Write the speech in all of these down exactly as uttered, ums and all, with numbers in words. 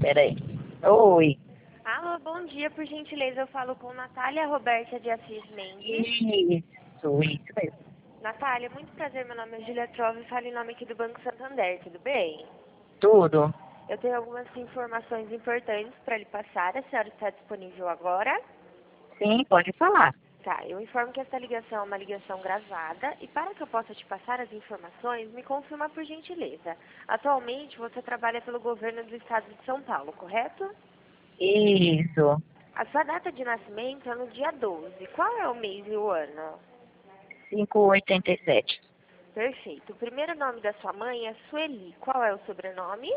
Peraí. Oi. Alô, bom dia, por gentileza, eu falo com Natália Roberta de Assis Mendes. Isso, isso mesmo. Natália, muito prazer, meu nome é Julia Trove, falo em nome aqui do Banco Santander, tudo bem? Tudo. Eu tenho algumas informações importantes para lhe passar, a senhora está disponível agora? Sim, pode falar. Tá, eu informo que essa ligação é uma ligação gravada e para que eu possa te passar as informações, me confirma por gentileza. Atualmente você trabalha pelo governo do estado de São Paulo, correto? Isso. A sua data de nascimento é no dia doze. Qual é o mês e o ano? cinco oitenta e sete. Perfeito. O primeiro nome da sua mãe é Sueli. Qual é o sobrenome?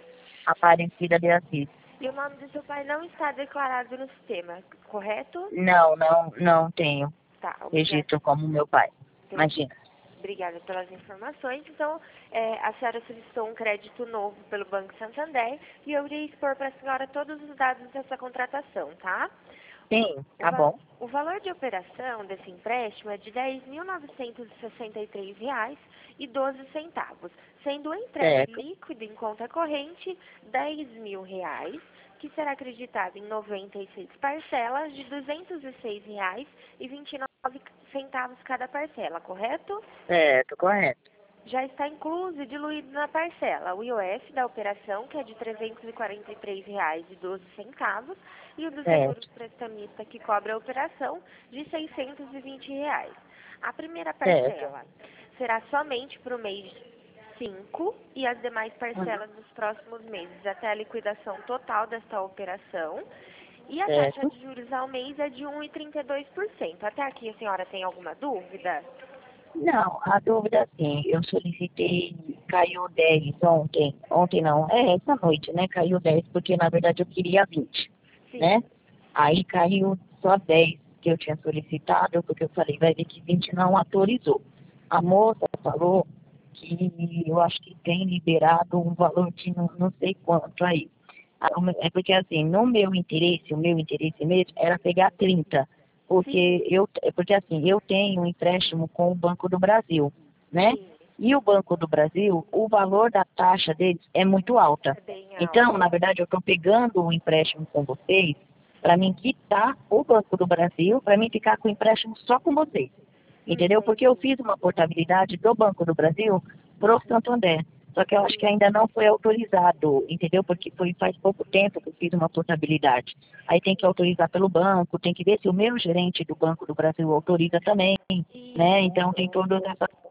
Aparecida de Assis. E o nome do seu pai não está declarado no sistema, correto? Não, não, não tenho Tá, obrigada. registro como meu pai. Imagina. Obrigada pelas informações. Então, é, a senhora solicitou um crédito novo pelo Banco Santander e eu iria expor para a senhora todos os dados dessa contratação, tá? Sim, O, tá va bom. o valor de operação desse empréstimo é de dez mil novecentos e sessenta e três reais e doze centavos, sendo o entregue Certo. líquido em conta corrente dez mil reais, que será acreditado em noventa e seis parcelas de duzentos e seis reais e vinte e nove centavos cada parcela, correto? Certo, correto. Já está incluso e diluído na parcela o I O F da operação, que é de trezentos e quarenta e três reais e doze centavos, e o do seguro Certo, prestamista que cobre a operação, de seiscentos e vinte reais. A primeira certo. parcela será somente para o mês cinco e as demais Hum, parcelas nos próximos meses, até a liquidação total desta operação. E a taxa Certo. de juros ao mês é de um vírgula trinta e dois por cento. Até aqui a senhora tem alguma dúvida? Não, a dúvida sim, eu solicitei, caiu dez ontem, ontem não, é essa noite, né? Caiu dez porque na verdade eu queria vinte, Sim. né? Aí caiu só dez que eu tinha solicitado, porque eu falei, vai ver que vinte não autorizou. A moça falou que eu acho que tem liberado um valor de não, não sei quanto aí. Ah, é porque assim, no meu interesse, o meu interesse mesmo era pegar trinta. Sim, Porque eu, é porque assim, eu tenho um empréstimo com o Banco do Brasil, né? sim. E o Banco do Brasil, o valor da taxa deles é muito alta. É bem Então, alto. na verdade, eu estou pegando o empréstimo com vocês para mim quitar o Banco do Brasil, para mim ficar com o empréstimo só com vocês. Entendeu? Porque eu Entendi. fiz uma portabilidade do Banco do Brasil pro Santander. Só que eu acho que Sim. ainda não foi autorizado, entendeu? Porque foi faz pouco tempo que eu fiz uma portabilidade. Aí tem que autorizar pelo banco, tem que ver se o meu gerente do Banco do Brasil autoriza também, né? Então tem Isso. todas essas